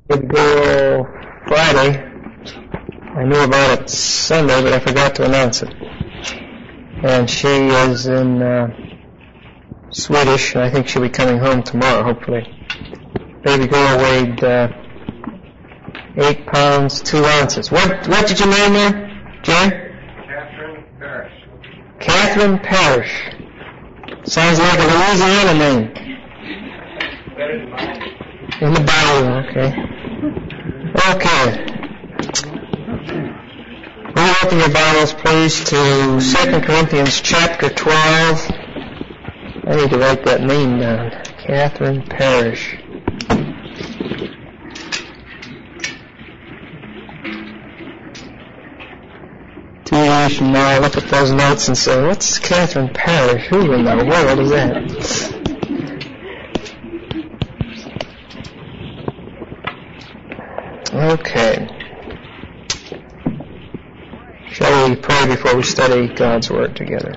Did go Friday. I knew about it Sunday, but I forgot to announce it. And she is in Swedish, and I think she'll be coming home tomorrow, hopefully. Baby girl weighed 8 pounds, 2 ounces. What did you name her, Jay? Catherine Parrish. Catherine Parrish. Sounds like a Louisiana name. Better than mine. In the Bible, okay. Okay. We'll open your Bibles, please, to 2 Corinthians chapter 12. I need to write that name down. Catherine Parrish. Years from now, I look at those notes and say, what's Catherine Parrish? Who in the world is that? Okay. Shall we pray before we study God's Word together?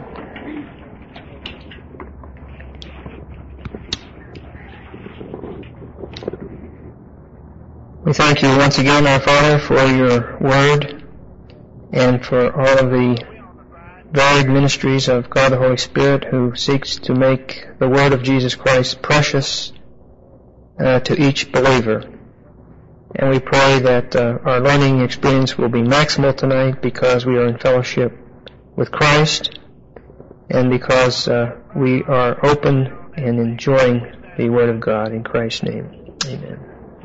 We thank you once again, our Father, for your Word and for all of the varied ministries of God the Holy Spirit who seeks to make the Word of Jesus Christ precious to each believer. And we pray that our learning experience will be maximal tonight because we are in fellowship with Christ and because we are open and enjoying the Word of God in Christ's name. Amen.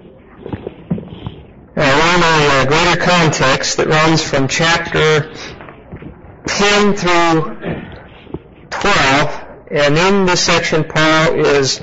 We're in a greater context that runs from chapter 10 through 12, and in this section Paul is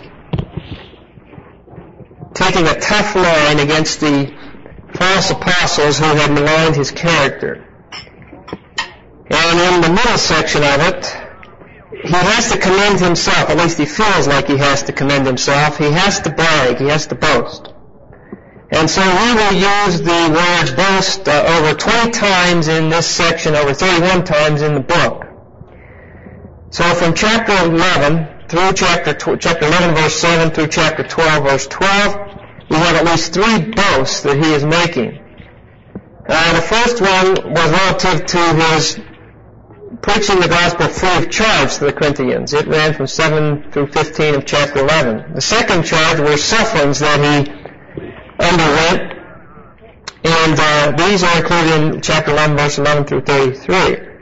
taking a tough line against the false apostles who had maligned his character. And in the middle section of it, he has to commend himself, at least he feels like he has to commend himself. He has to brag, he has to boast. And so we will use the word boast over 20 times in this section, over 31 times in the book. So from chapter 11 through chapter 11 verse 7 through chapter 12 verse 12, we have at least 3 boasts that he is making. The first one was relative to his preaching the gospel free of charge to the Corinthians. It ran from 7 through 15 of chapter 11. The second charge were sufferings that he underwent, and these are included in chapter 11, verse 11 through 33.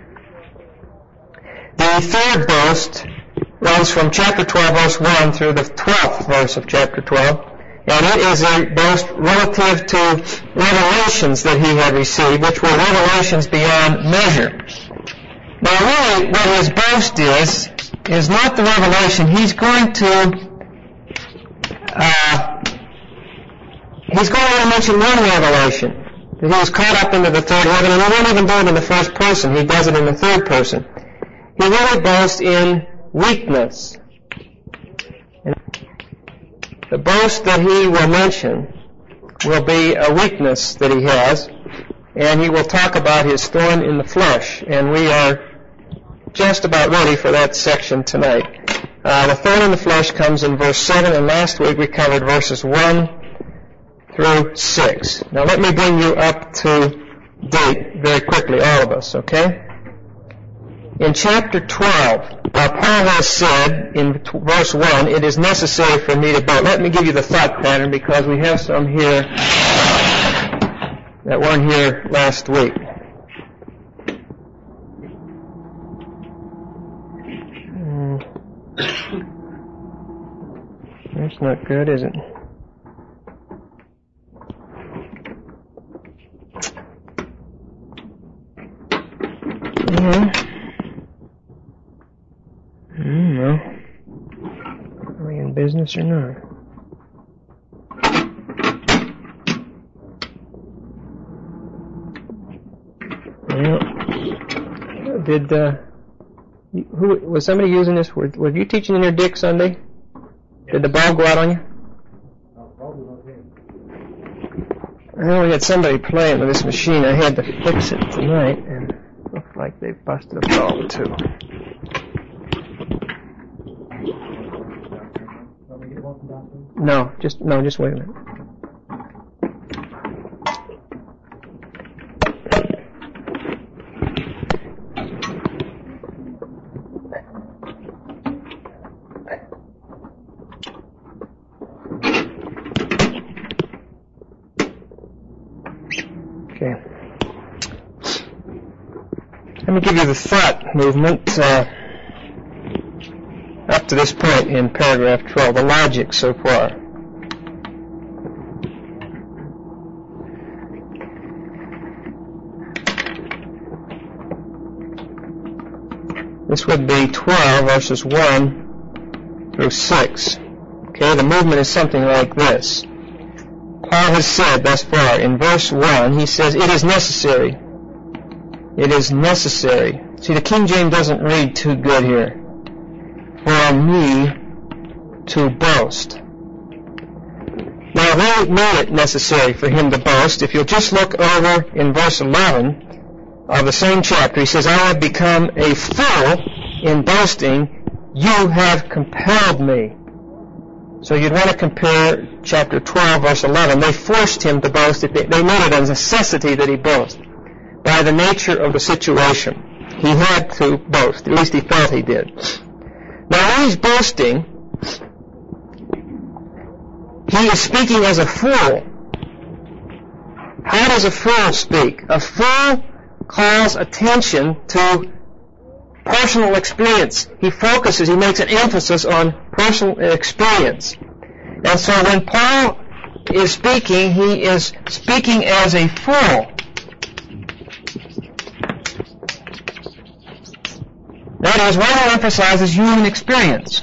The third boast runs from chapter 12, verse 1 through the 12th verse of chapter 12, and it is a boast relative to revelations that he had received, which were revelations beyond measure. Now really, what his boast is not the revelation. He's going to mention one revelation, that he was caught up into the third heaven, and he won't even do it in the first person. He does it in the third person. He really boasts in weakness. And the boast that he will mention will be a weakness that he has, and he will talk about his thorn in the flesh, and we are just about ready for that section tonight. The thorn in the flesh comes in verse 7, and last week we covered verses 1 through 6. Now let me bring you up to date very quickly, all of us, okay? In chapter 12, Paul has said in verse 1, it is necessary for me to boast. Let me give you the thought pattern because we have some here that weren't here last week. That's not good, is it? No. Are we in business or not? Well, who was somebody using this? Were you teaching in your Dick Sunday? Yes. Did the bulb go out on you? Well, we had somebody playing with this machine. I had to fix it tonight, and it looked like they busted a bulb too. No, just wait a minute. Okay. Let me give you the thought movement up to this point in paragraph 12, the logic so far. This would be 12 verses 1 through 6. Okay, the movement is something like this. Paul has said thus far, in verse 1, he says, it is necessary. It is necessary. See, the King James doesn't read too good here. For me to boast. Now, they made it necessary for him to boast. If you'll just look over in verse 11 of the same chapter, he says, I have become a fool in boasting. You have compelled me. So you'd want to compare chapter 12, verse 11. They forced him to boast. They made it a necessity that he boast. By the nature of the situation, he had to boast. At least he felt he did. Now, when he's boasting, he is speaking as a fool. How does a fool speak? A fool calls attention to personal experience. He focuses, he makes an emphasis on personal experience. And so when Paul is speaking, he is speaking as a fool. That is, one who emphasizes human experience.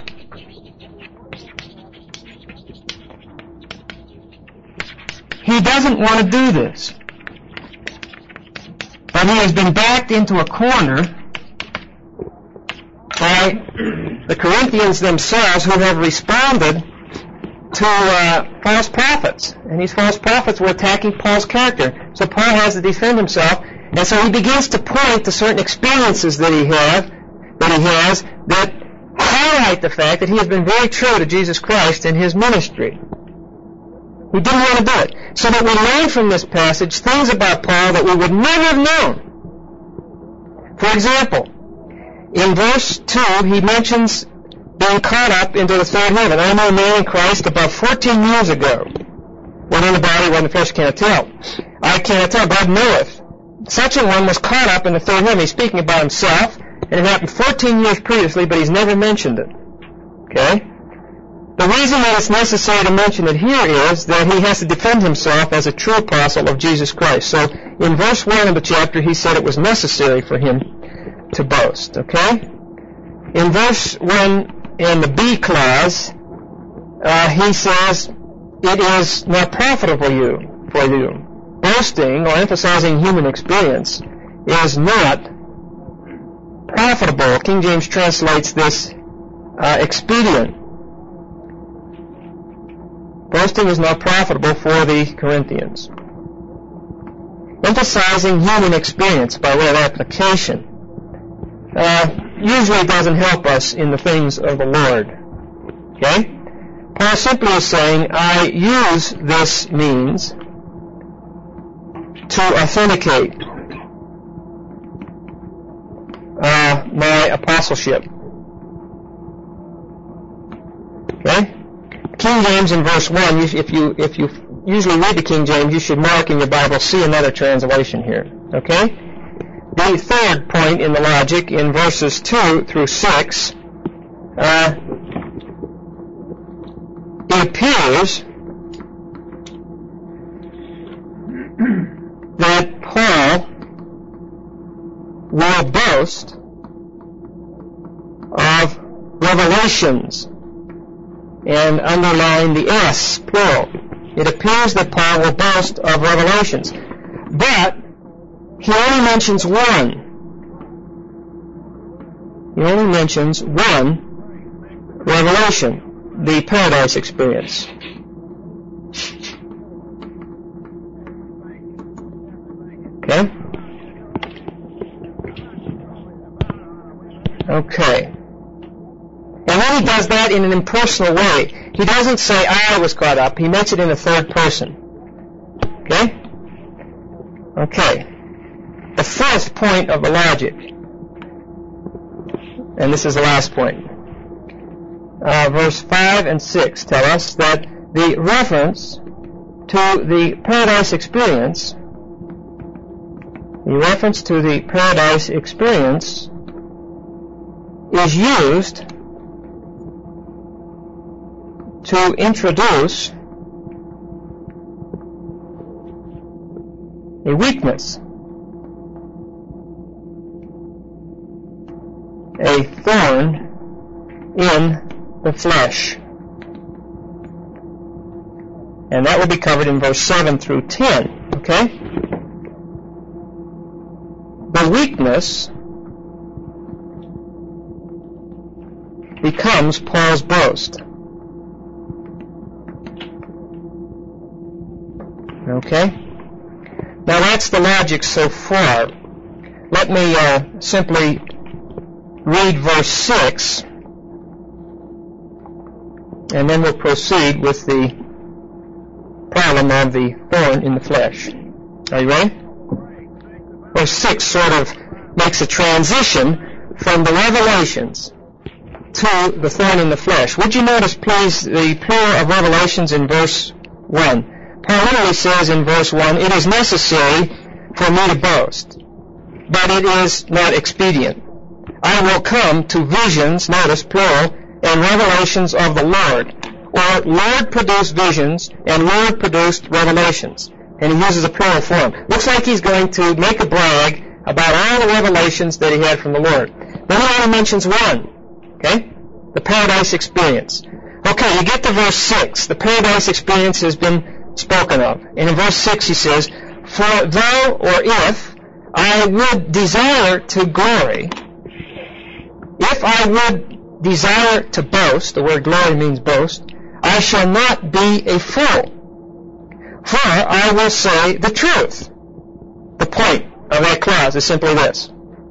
He doesn't want to do this. But he has been backed into a corner by the Corinthians themselves, who have responded to false prophets. And these false prophets were attacking Paul's character. So Paul has to defend himself. And so he begins to point to certain experiences that he has that highlight the fact that he has been very true to Jesus Christ in his ministry. He didn't want to do it. So that we learn from this passage things about Paul that we would never have known. For example, in verse 2, he mentions being caught up into the third heaven. I know a man in Christ about 14 years ago, when in the body, when the flesh cannot tell. I cannot tell, God knoweth. Such a one was caught up in the third heaven. He's speaking about himself, and it happened 14 years previously, but he's never mentioned it. Okay? The reason that it's necessary to mention it here is that he has to defend himself as a true apostle of Jesus Christ. So in verse 1 of the chapter, he said it was necessary for him to boast. Okay? In verse 1, in the B clause, he says, it is not profitable for you. Boasting, or emphasizing human experience, is not profitable. King James translates this expedient. Boasting is not profitable for the Corinthians. Emphasizing human experience by way of application usually doesn't help us in the things of the Lord. Okay? Paul simply is saying, I use this means to authenticate my apostleship. Okay? King James in verse 1, if you usually read the King James, you should mark in your Bible, see another translation here. Okay? The third point in the logic, in verses 2 through 6, it appears that Paul will boast of revelations, and underline the S, plural. It appears that Paul will boast of revelations. But he only mentions one. He only mentions one revelation, the paradise experience. Okay? Okay. And then he does that in an impersonal way. He doesn't say, I was caught up. He makes it in the third person. Okay? Okay. The first point of the logic, and this is the last point, verse 5 and 6 tell us that the reference to the paradise experience the reference to the paradise experience is used to introduce a weakness, a thorn in the flesh. And that will be covered in verse 7 through 10, okay? The weakness becomes Paul's boast. Okay? Now that's the logic so far. Let me simply read verse 6, and then we'll proceed with the problem of the thorn in the flesh. Are you ready? Verse 6 sort of makes a transition from the revelations to the thorn in the flesh. Would you notice, please, the plural of revelations in verse 1? Paul literally says in verse 1, it is necessary for me to boast, but it is not expedient. I will come to visions, notice plural, and revelations of the Lord. Or Lord produced visions and Lord produced revelations. And he uses a plural form. Looks like he's going to make a brag about all the revelations that he had from the Lord. Then he only mentions one. Okay? The paradise experience. Okay, you get to verse 6. The paradise experience has been spoken of. And in verse 6 he says, for though or if I would desire to glory, if I would desire to boast, the word glory means boast, I shall not be a fool, for I will say the truth. The point of that clause is simply this.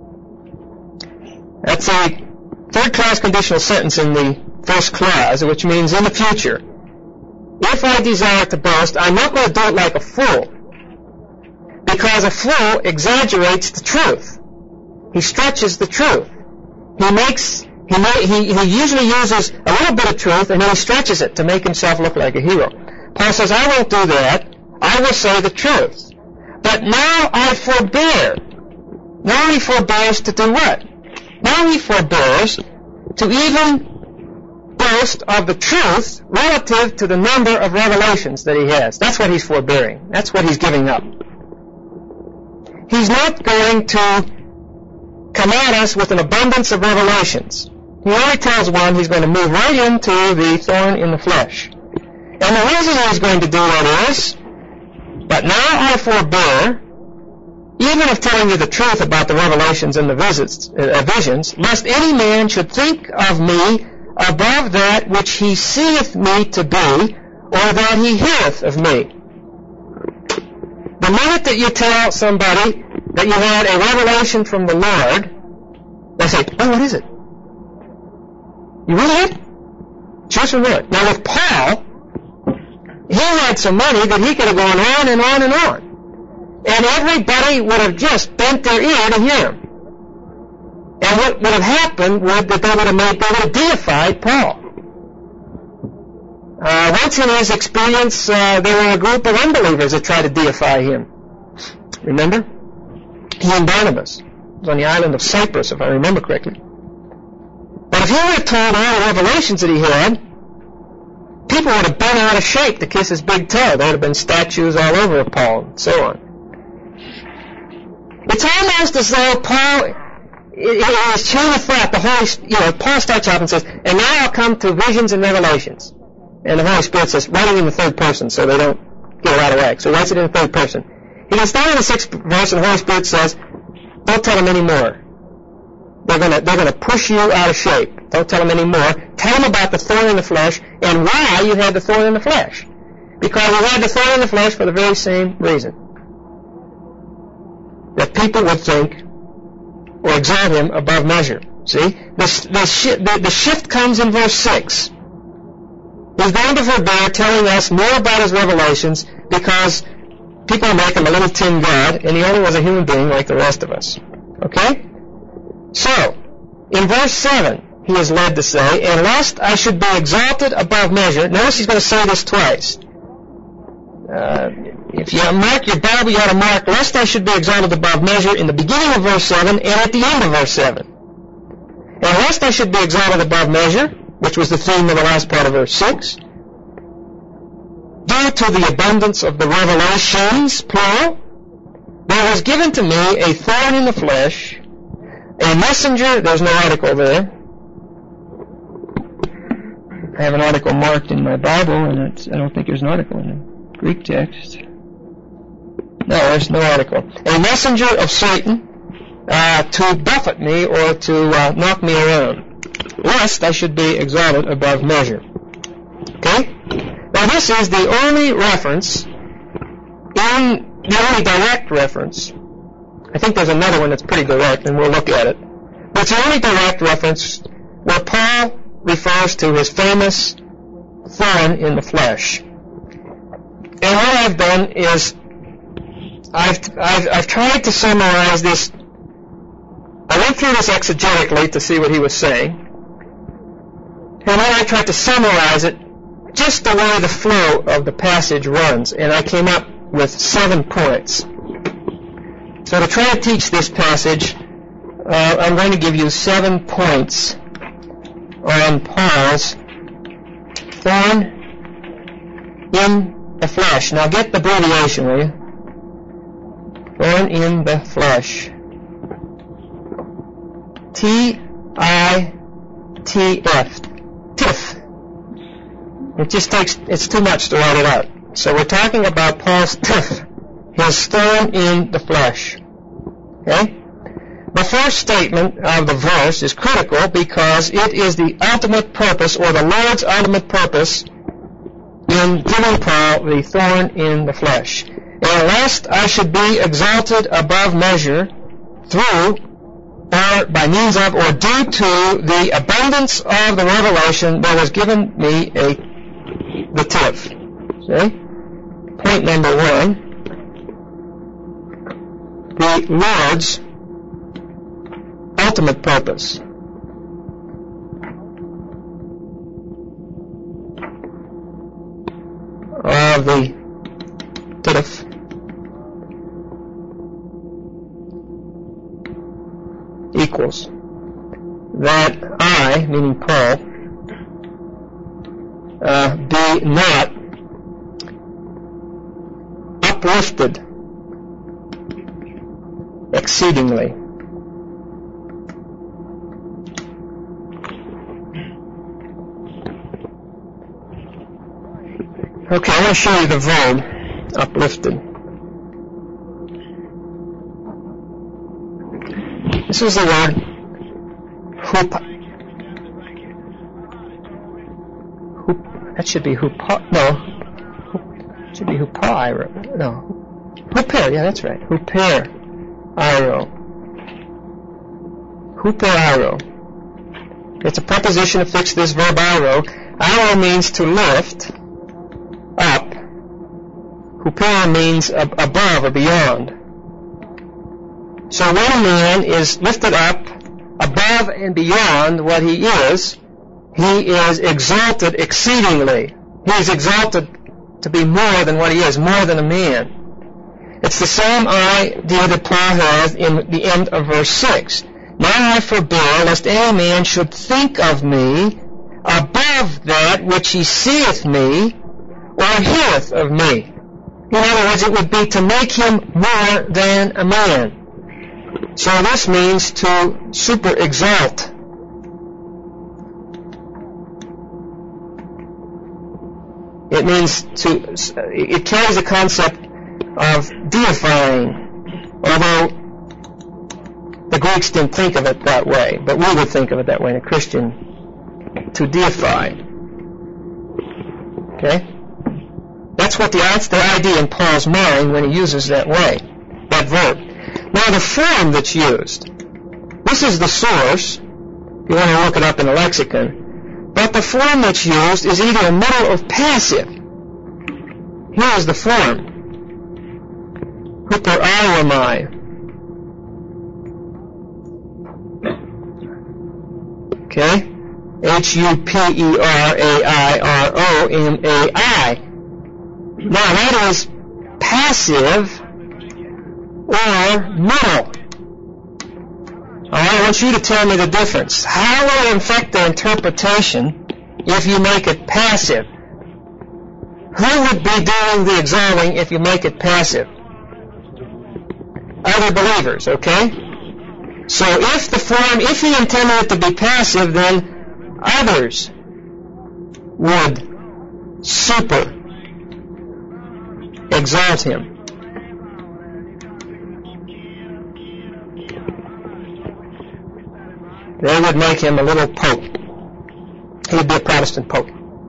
That's a third-class conditional sentence in the first clause, which means in the future. If I desire to boast, I'm not going to do it like a fool, because a fool exaggerates the truth. He stretches the truth. He usually uses a little bit of truth and then he stretches it to make himself look like a hero. Paul says, I won't do that. I will say the truth. But now I forbear. Now he forbears to do what? Now he forbears to even boast of the truth relative to the number of revelations that he has. That's what he's forbearing. That's what he's giving up. He's not going to come at us with an abundance of revelations. He only tells one. He's going to move right into the thorn in the flesh. And the reason he's going to do that is, but now I forbear, even of telling you the truth about the revelations and the visions, lest any man should think of me above that which he seeth me to be, or that he heareth of me. The minute that you tell somebody that you had a revelation from the Lord, they say, oh, what is it? You really had? Just from Lord. Now with Paul, he had some money that he could have gone on and on and on. And everybody would have just bent their ear to hear him. And what would have happened was that they would have deified Paul. Once in his experience, there were a group of unbelievers that tried to deify him. Remember? He and Barnabas. It was on the island of Cyprus, if I remember correctly. But if he would have told all the revelations that he had, people would have been out of shape to kiss his big toe. There would have been statues all over Paul, and so on. It's almost as though Paul, in his chain of thought, Paul starts off and says, and now I'll come to visions and revelations. And the Holy Spirit says, write it in the third person so they don't get out of whack. So he writes it in the third person. He gets down to the sixth verse and the Holy Spirit says, don't tell them any more. They're gonna push you out of shape. Don't tell them any more. Tell them about the thorn in the flesh and why you had the thorn in the flesh. Because you had the thorn in the flesh for the very same reason. That people would think or exalt him above measure. See? The shift comes in verse 6. He's going to forbear telling us more about his revelations because people make him a little tin god, and he only was a human being like the rest of us. Okay? So, in verse 7, he is led to say, and lest I should be exalted above measure. Notice he's going to say this twice. if you mark your Bible, you ought to mark, lest I should be exalted above measure in the beginning of verse 7 and at the end of verse 7. And lest I should be exalted above measure, which was the theme of the last part of verse 6, due to the abundance of the revelations, plural, there was given to me a thorn in the flesh, a messenger, there's no article there. I have an article marked in my Bible, and I don't think there's an article in the Greek text. No, there's no article. A messenger of Satan to buffet me or to knock me around, lest I should be exalted above measure. Okay? Now this is the only reference, the only direct reference. I think there's another one that's pretty direct, and we'll look at it. But it's the only direct reference where Paul refers to his famous thorn in the flesh. And what I've done is I've tried to summarize this. I went through this exegetically to see what he was saying, and then I tried to summarize it just the way the flow of the passage runs, and I came up with 7 points. So to try to teach this passage, I'm going to give you 7 points on Paul's thorn in the flesh. Now get the abbreviation, will you? Thorn in the flesh. T-I-T-F. Tiff. It's too much to write it out. So we're talking about Paul's tiff, his thorn in the flesh. Okay? The first statement of the verse is critical because it is the ultimate purpose, or the Lord's ultimate purpose, in giving Paul the thorn in the flesh. And lest I should be exalted above measure through, or by means of, or due to the abundance of the revelation, there was given me the tiff. See? Point number 1. The Lord's ultimate purpose. Of the tiff equals that I, meaning Paul, be not uplifted exceedingly. Okay, I want to show you the verb, uplifted. This is the word that should be hupa, no, it should be hupairo, no, huper, yeah, that's right, hupairo. It's a preposition affixed to this verb iro. Iro means to lift up. Huper means above or beyond. So when a man is lifted up above and beyond what he is exalted exceedingly. He is exalted to be more than what he is, more than a man. It's the same idea that Paul has in the end of verse 6. Now I forbear lest any man should think of me above that which he seeth me or heareth of me. In other words, it would be to make him more than a man. So this means to super exalt. It means it carries the concept of deifying, although the Greeks didn't think of it that way, but we would think of it that way in a Christian, to deify. Okay? That's the idea in Paul's mind when he uses that verb. Now the form that's used, this is the source, if you want to look it up in a lexicon, but the form that's used is either a middle or passive. Here is the form. Huperimai. Okay? Hupereiromai. Now that is passive or middle. I want you to tell me the difference. How will it affect the interpretation if you make it passive? Who would be doing the exalting if you make it passive? Other believers, okay? So if he intended it to be passive, then others would super exalt him. They would make him a little pope. He would be a Protestant pope.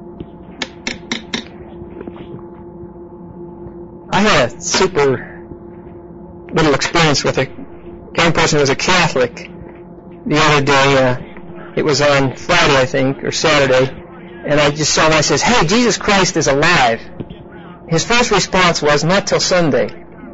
I had a super little experience with a young person who was a Catholic the other day. It was on Friday, I think, or Saturday, and I just saw him. I says, "Hey, Jesus Christ is alive." His first response was, "Not till Sunday."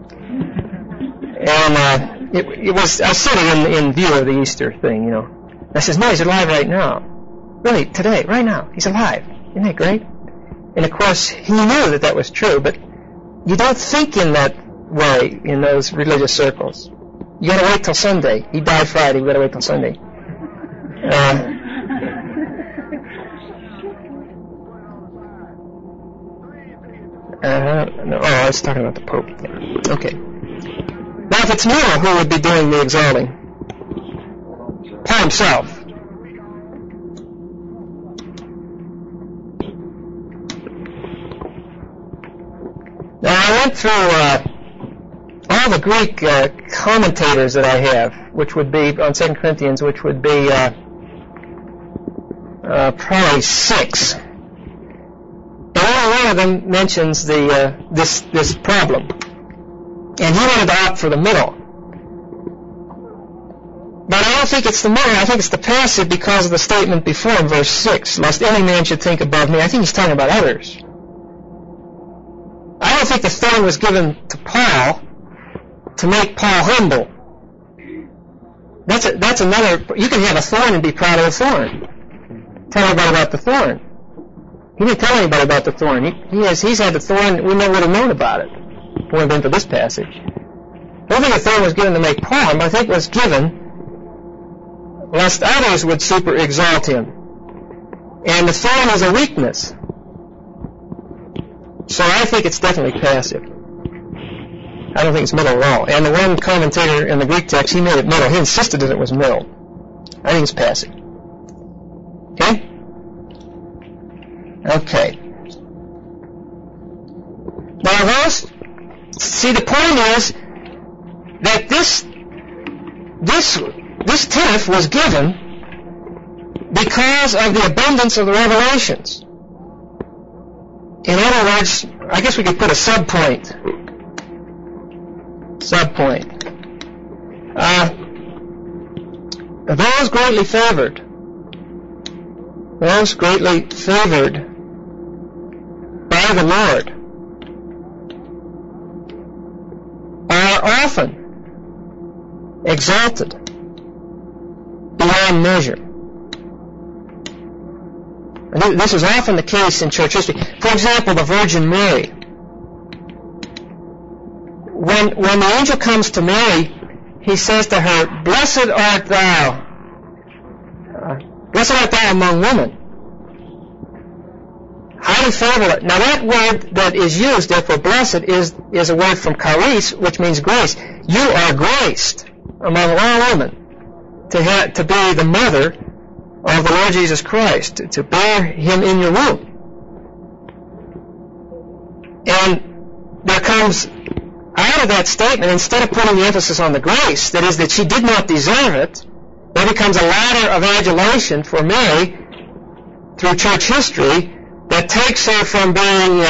And it was, I was sitting in view of the Easter thing, you know. I says, "No, he's alive right now. Really, today, right now, he's alive. Isn't that great?" And of course, he knew that was true, but you don't think in that way in those religious circles. You gotta wait till Sunday. He died Friday, we gotta wait till Sunday. No, I was talking about the Pope. Okay. Now, if it's Nero who would be doing the exalting, Paul himself. Now, I went through all the Greek commentators that I have, which would be on 2 Corinthians, which would be probably 6. And only one of them mentions this problem. And he wanted to opt for the middle. But I don't think it's the middle. I think it's the passive because of the statement before in verse 6. Lest any man should think above me. I think he's talking about others. I don't think the thorn was given to Paul to make Paul humble. That's another. You can have a thorn and be proud of the thorn. Tell everybody about the thorn. He didn't tell anybody about the thorn. He's had the thorn. We never would have known about it. Went into this passage. I don't think the thorn was given to make Paul, but I think it was given lest others would super exalt him. And the thorn is a weakness. So I think it's definitely passive. I don't think it's middle at all. And the one commentator in the Greek text, he made it middle. He insisted that it was middle. I think it's passive. Okay? Okay. Now, see, the point is that this tenth was given because of the abundance of the revelations. In other words, I guess we could put a subpoint. Those greatly favored by the Lord are often exalted beyond measure. And this is often the case in church history. For example, the Virgin Mary. When the angel comes to Mary, he says to her, Blessed art thou among women. Highly favored. Now that word that is used there for blessed is a word from charis, which means grace. You are graced among all women to be the mother of the Lord Jesus Christ, to bear him in your womb. And there comes out of that statement, instead of putting the emphasis on the grace, that is that she did not deserve it, there becomes a ladder of adulation for Mary through church history that takes her from being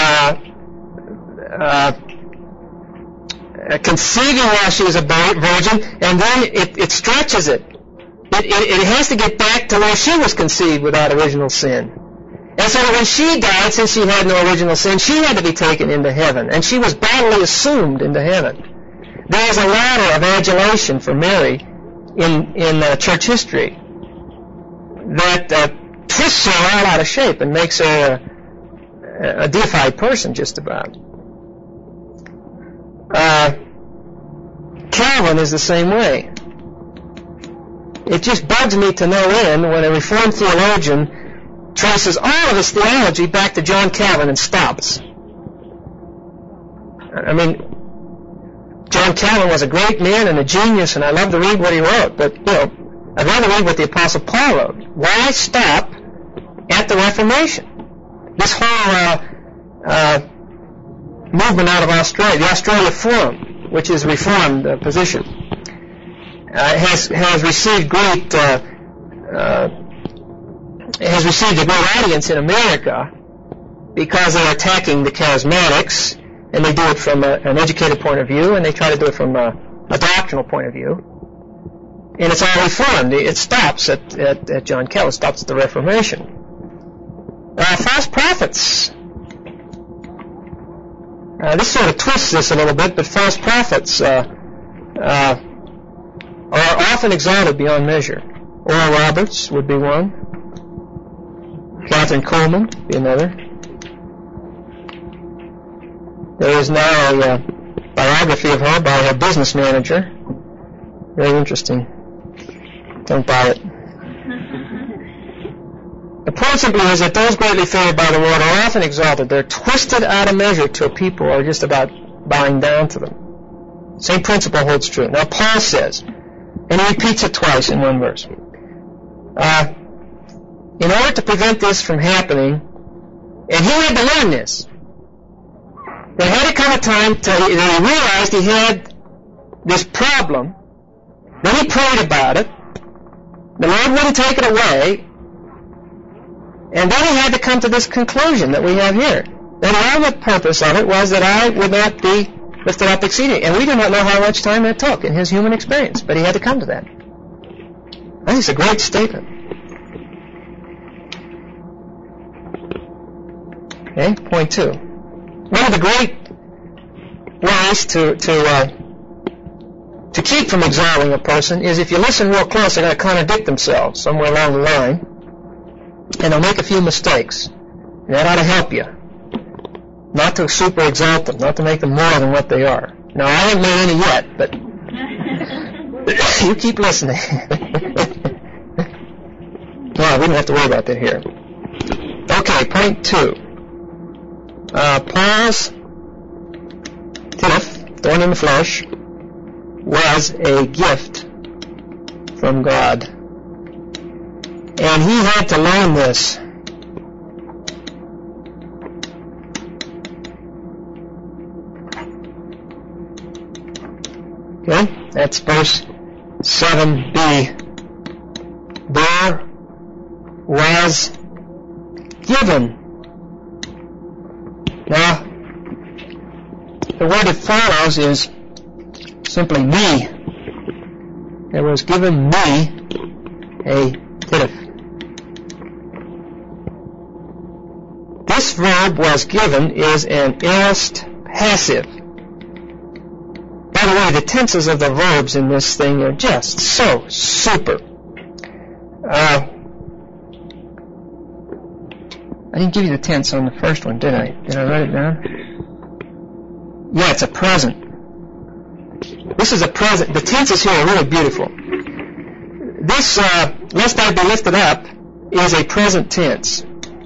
conceiving while she was a virgin, and then it stretches it. It has to get back to where she was conceived without original sin. And so that when she died, since she had no original sin, she had to be taken into heaven, and she was bodily assumed into heaven. There is a ladder of adulation for Mary in church history that twists her all out of shape and makes her a deified person, just about. Calvin is the same way. It just bugs me to no end when a Reformed theologian traces all of his theology back to John Calvin and stops. I mean, John Calvin was a great man and a genius, and I love to read what he wrote, but, I'd rather read what the Apostle Paul wrote. Why stop at the Reformation? This whole movement out of Australia, the Australia Forum, which is a Reformed position, has received a great audience in America because they're attacking the charismatics, and they do it from an educated point of view, and they try to do it from a doctrinal point of view. And it's all Reformed. It stops at John Calvin. It stops at the Reformation. False prophets. This sort of twists this a little bit, but false prophets are often exalted beyond measure. Oral Roberts would be one. Catherine Coleman would be another. There is now a biography of her by her business manager. Very interesting. Don't buy it. The point simply is that those greatly favored by the Lord are often exalted. They're twisted out of measure till people are just about bowing down to them. Same principle holds true. Now Paul says, and he repeats it twice in one verse, in order to prevent this from happening, and he had to learn this, there had to come a time that he realized he had this problem. Then he prayed about it. The Lord wouldn't take it away. And then he had to come to this conclusion that we have here. That all the purpose of it was that I would not be lifted up exceedingly. And we do not know how much time that took in his human experience. But he had to come to that. I think it's a great statement. Okay, point 2. One of the great ways to keep from exalting a person is if you listen real close, they're going to contradict themselves somewhere along the line, and they'll make a few mistakes. And that ought to help you. Not to super exalt them, not to make them more than what they are. Now, I haven't made any yet, but you keep listening. Well, we don't have to worry about that here. Okay, point 2. Paul's tithe, thorn in the flesh, was a gift from God. And he had to learn this. Okay, that's verse 7b. There was given. Now, the word that follows is simply me. There was given me a tithe. This verb was given is an aorist passive. By the way, the tenses of the verbs in this thing are just so super. I didn't give you the tense on the first one, did I? Did I write it down? Yeah, it's a present. This is a present. The tenses here are really beautiful. This, lest I be lifted up, is a present tense.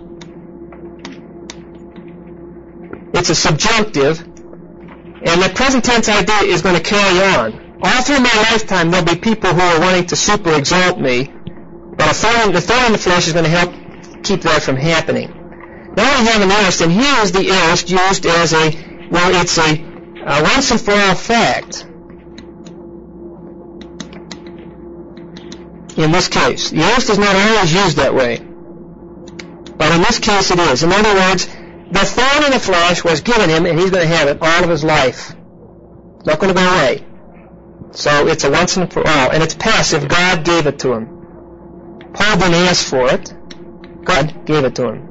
It's a subjunctive, and the present tense idea is going to carry on. All through my lifetime, there'll be people who are wanting to super exalt me, but the thorn in the flesh is going to help keep that from happening. Now we have an aorist, and here is the aorist used as it's a once and for all fact. In this case, the aorist is not always used that way, but in this case it is. In other words, the thorn in the flesh was given him, and he's going to have it all of his life. It's not going to go away. So it's a once and for all, and it's passive. God gave it to him. Paul didn't ask for it. God gave it to him.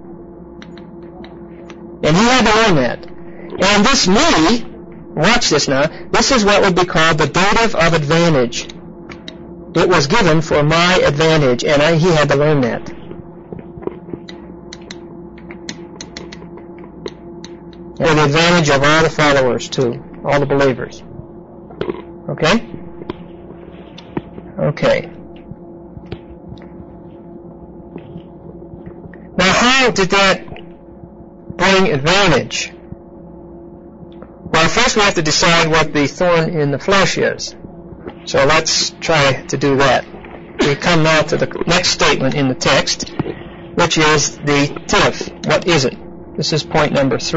And he had to learn that. And this me, watch this now, this is what would be called the dative of advantage. It was given for my advantage, and he had to learn that. And the advantage of all the followers, too. All the believers. Okay? Okay. Now, how did that bring advantage? Well, first we have to decide what the thorn in the flesh is. So let's try to do that. We come now to the next statement in the text, which is the tif. What is it? This is point number 3.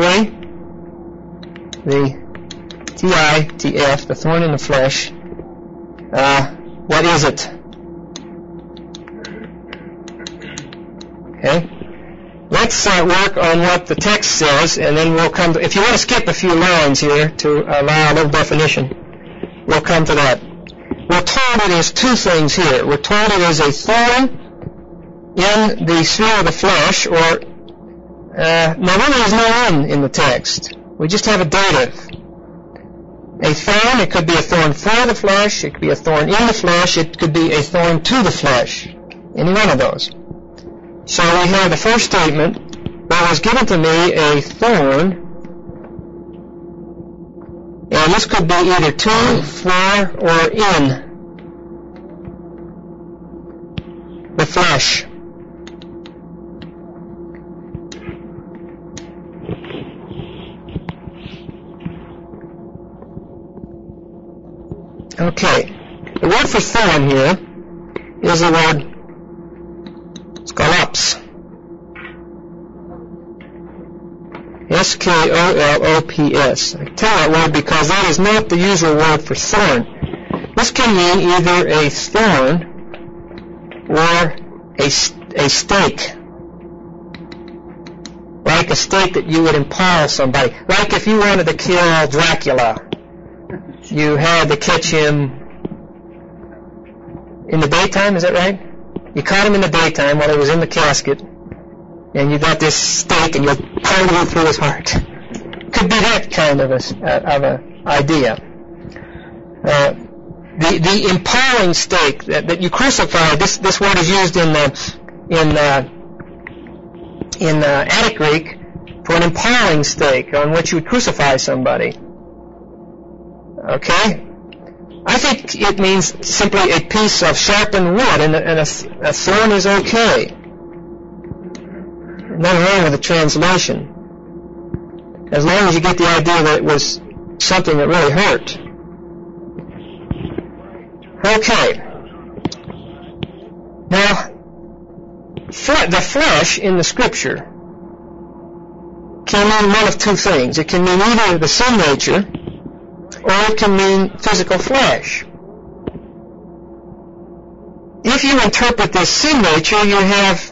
The tif, the thorn in the flesh. What is it? Okay. Let's work on what the text says, and then we'll come to, if you want to skip a few lines here to allow a little definition, we'll come to that. We're told it is two things here. We're told it is a thorn in the sphere of the flesh, or, now really there's no in the text. We just have a dative. A thorn, it could be a thorn for the flesh, it could be a thorn in the flesh, it could be a thorn to the flesh. Any one of those. So we have the first statement, there was given to me a thorn, and this could be either to, for, or in the flesh. Okay, the word for thorn here is the word skolops. S-K-O-L-O-P-S. I tell that word because that is not the usual word for thorn. This can mean either a thorn or a stake. Like a stake that you would impale somebody. Like if you wanted to kill Dracula, you had to catch him in the daytime, is that right? You caught him in the daytime while he was in the casket, and you got this stake and you'll pound it through his heart. Could be that kind of a idea. The impaling stake that you crucify. This word is used in Attic Greek for an impaling stake on which you would crucify somebody. Okay? I think it means simply a piece of sharpened wood, and a thorn is okay. Nothing wrong with the translation, as long as you get the idea that it was something that really hurt. Okay. Now, the flesh in the Scripture can mean one of two things. It can mean either the sin nature, or it can mean physical flesh. If you interpret this sin nature, you have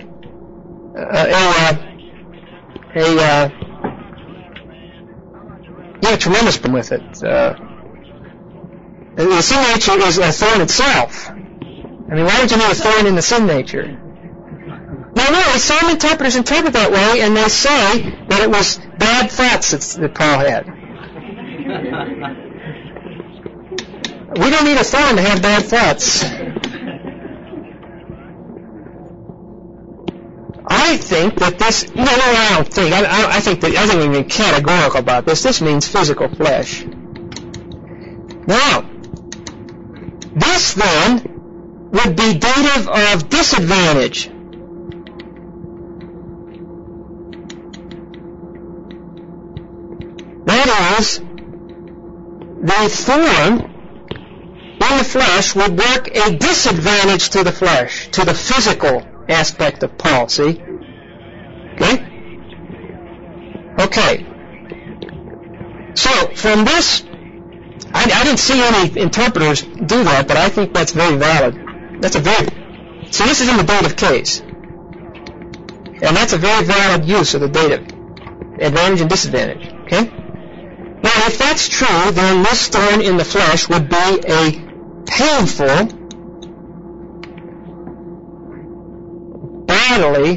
a tremendous problem with it. The sin nature is a thorn itself. I mean, why would you need a thorn in the sin nature? Now, really, some interpreters interpret that way, and they say that it was bad thoughts that Paul had. We don't need a thorn to have bad thoughts. I think that this, no, I don't think. I think we can be categorical about this. This means physical flesh. Now, this then would be dative of disadvantage. That is, the thorn in the flesh would work a disadvantage to the flesh, to the physical aspect of Paul, see? Okay? Okay. So, from this, I didn't see any interpreters do that, but I think that's very valid. So this is in the dative case. And that's a very valid use of the dative. Advantage and disadvantage. Okay? Now, if that's true, then this thorn in the flesh would be a painful, bodily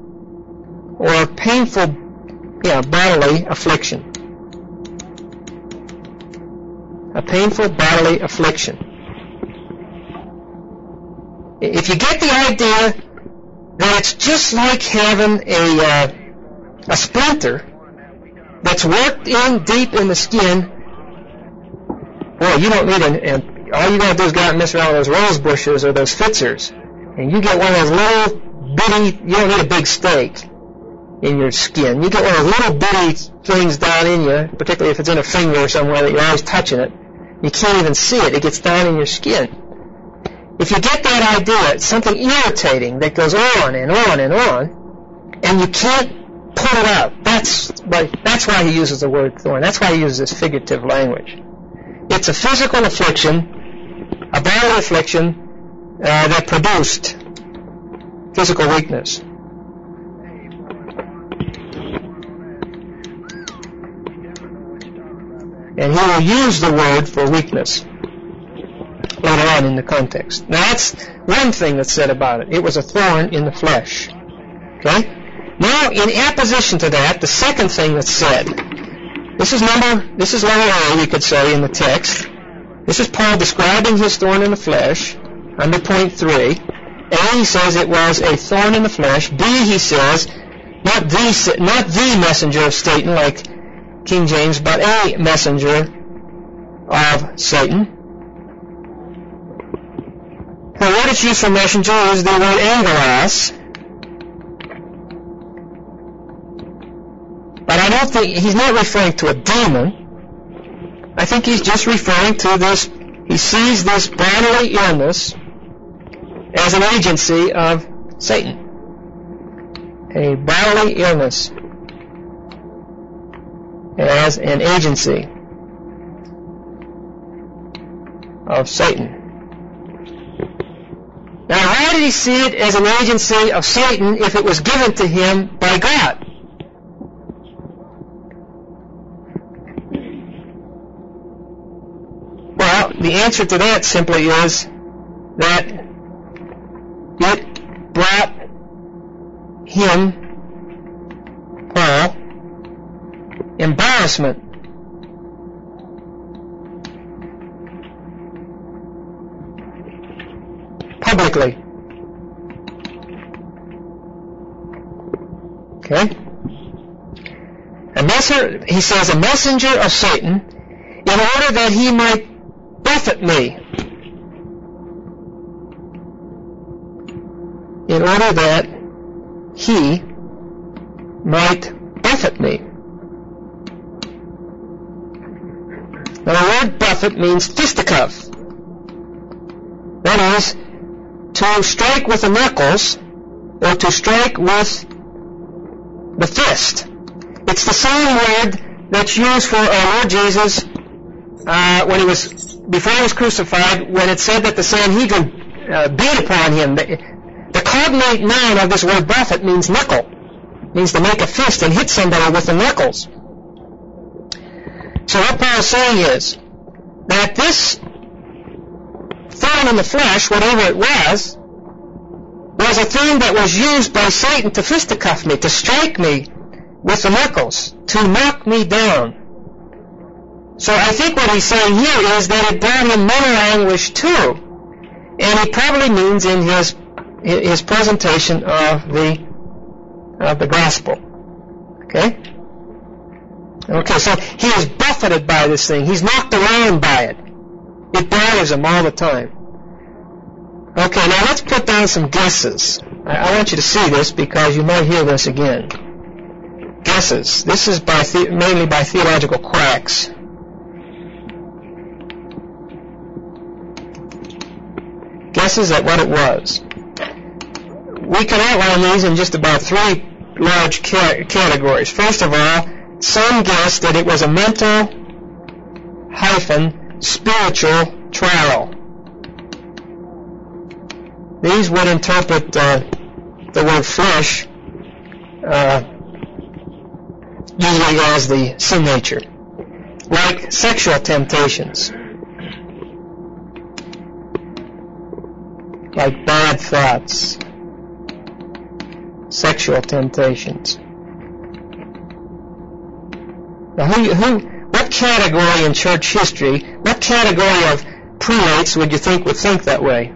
affliction. A painful bodily affliction. If you get the idea that it's just like having a splinter that's worked in deep in the skin, boy, you don't need all you gotta do is go out and mess around with those rose bushes or those Fitzers, and you get one of those little bitty, you don't need a big stake in your skin. You get one of those little bitty things down in you, particularly if it's in a finger or somewhere that you're always touching it. You can't even see it. It gets down in your skin. If you get that idea, it's something irritating that goes on and on and on, and you can't pull it out. That's why he uses the word thorn. That's why he uses this figurative language. It's a physical affliction, a bodily affliction that produced physical weakness. And he will use the word for weakness later on in the context. Now that's one thing that's said about it. It was a thorn in the flesh. Okay? Now, in opposition to that, the second thing that's said, this is letter A, you could say, in the text. This is Paul describing his thorn in the flesh, under point 3. A, he says it was a thorn in the flesh. B, he says, not the messenger of Satan, like King James, but a messenger of Satan. The word it's used for messenger is the word angelos. But I don't think, he's not referring to a demon. I think he's just referring to this, he sees this bodily illness as an agency of Satan. A bodily illness as an agency of Satan. Now, how did he see it as an agency of Satan if it was given to him by God? Well, the answer to that simply is that it brought him, Paul, embarrassment. Publicly. Okay? He says, a messenger of Satan, in order that he might buffet me. In order that he might buffet me. Now the word buffet means fisticuff. That is, to strike with the knuckles, or to strike with the fist. It's the same word that's used for our Lord Jesus before he was crucified, when it said that the Sanhedrin beat upon him. The cognate noun of this word buffet means knuckle. It means to make a fist and hit somebody with the knuckles. So what Paul is saying is that this thorn in the flesh, whatever it was a thing that was used by Satan to fisticuff me, to strike me with the knuckles, to knock me down. So I think what he's saying here is that it brought him mental anguish too, and he probably means in his presentation of the gospel. Okay? Okay, so he is buffeted by this thing. He's knocked around by it. It bothers him all the time. Okay, now let's put down some guesses. I want you to see this because you might hear this again. Guesses. This is mainly by theological quacks. Guesses at what it was. We can outline these in just about 3 large categories. First of all, some guessed that it was a mental-spiritual trial. These would interpret the word flesh usually as the sin nature, like sexual temptations, like bad thoughts, sexual temptations. Now, what category in church history, what category of prelates would you think would think that way?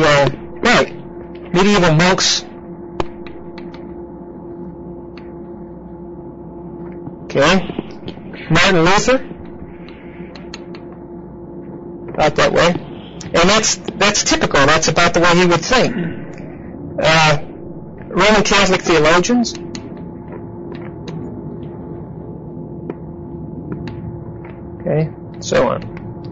Right. Medieval monks. Okay. Martin Luther, about that way. And that's typical. That's about the way he would think. Roman Catholic theologians. Okay, so on.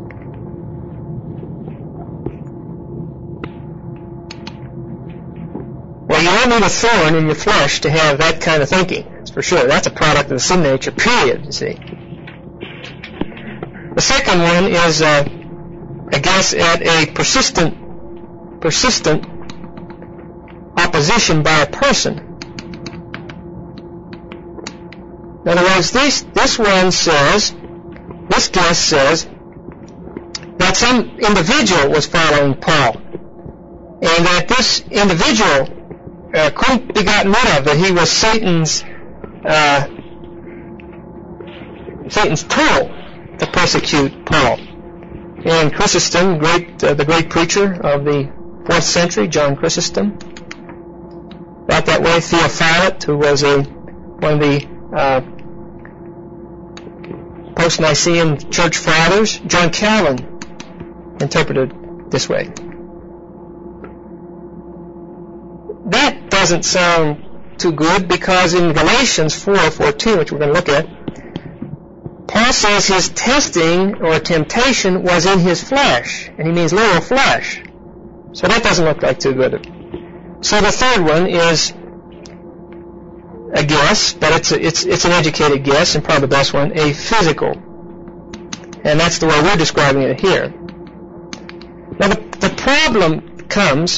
Well, you don't need a thorn in your flesh to have that kind of thinking. That's for sure. That's a product of the sin nature, period, you see. The second one is a guess at a persistent opposition by a person. In other words, this guess says that some individual was following Paul, and that this individual couldn't be gotten rid of, that he was Satan's tool to persecute Paul. And Chrysostom, the great preacher of the 4th century, John Chrysostom, about that way. Theophylact, who was one of the post-Nicene church fathers. John Calvin interpreted this way. That doesn't sound too good, because in Galatians 4:14, which we're going to look at, Paul says his testing or temptation was in his flesh, and he means literal flesh. So that doesn't look like too good. So the third one is a guess, but it's an educated guess, and probably the best one, a physical. And that's the way we're describing it here. Now the problem comes,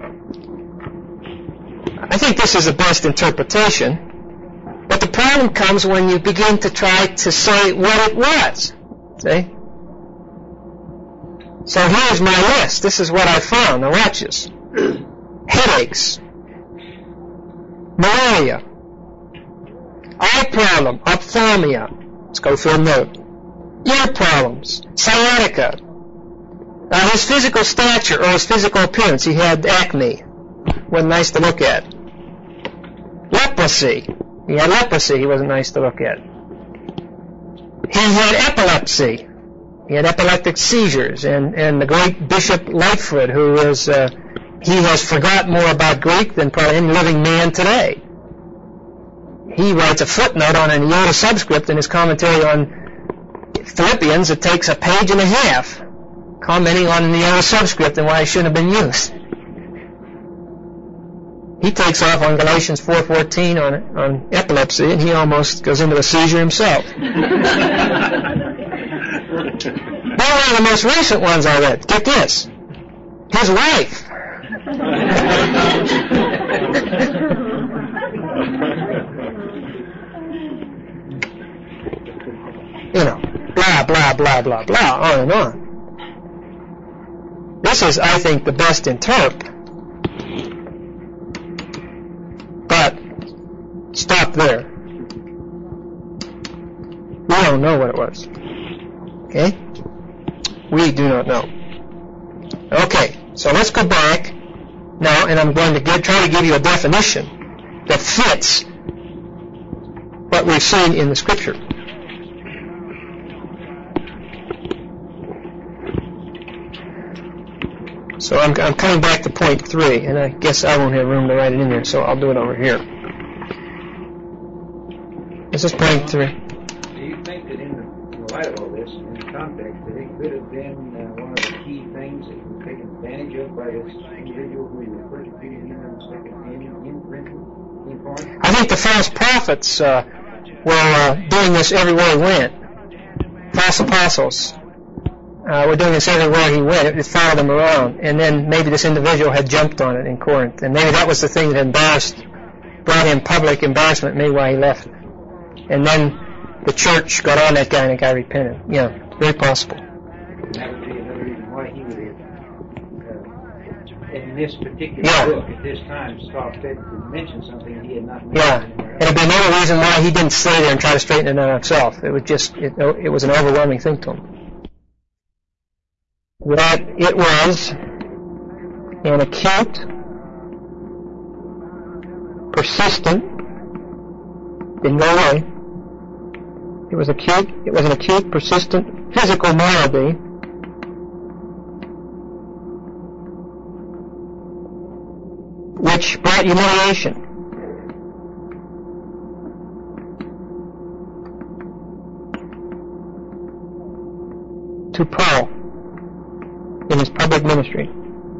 I think this is the best interpretation, but the problem comes when you begin to try to say what it was. See? So here's my list. This is what I found. Now watch this. Headaches. Malaria. Eye problem. Ophthalmia. Schofield note. Ear problems. Sciatica. His physical stature or his physical appearance. He had acne. Wasn't nice to look at. Leprosy. He had leprosy. He wasn't nice to look at. He had epilepsy. He had epileptic seizures. And the great Bishop Lightfoot, who is, he has forgotten more about Greek than probably any living man today. He writes a footnote on an iota subscript in his commentary on Philippians. It takes a page and a half, commenting on the iota subscript and why it shouldn't have been used. He takes off on Galatians 4:14 on epilepsy, and he almost goes into a seizure himself. Now, one of the most recent ones I read, get this, his wife. You know, blah, blah, blah, blah, blah, on and on. This is, I think, the best interp. But stop there. We don't know what it was. Okay? We do not know. Okay, so let's go back now, and I'm going to try to give you a definition that fits what we've seen in the Scripture. So I'm coming back to point 3, and I guess I won't have room to write it in there, so I'll do it over here. This is point 3. Do you think that in the light of all this, in the context, that it could have been one of the key things that was taken advantage of by this individual who he was persecuting him in Corinth? I think the false prophets were doing this everywhere he went. False apostles. We're doing this everywhere he went. It followed him around. And then maybe this individual had jumped on it in Corinth. And maybe that was the thing that brought him public embarrassment, maybe why he left. And then the church got on that guy and the guy repented. Yeah, very possible. That would be another reason why he would have, in this particular book, at this time, saw fit to mention something he had not mentioned. Yeah, and it'd be another reason why he didn't stay there and try to straighten it out himself. It was an overwhelming thing to him. That it was an acute, persistent, in no way, It was an acute, persistent physical malady. Which brought humiliation. To Paul in his public ministry.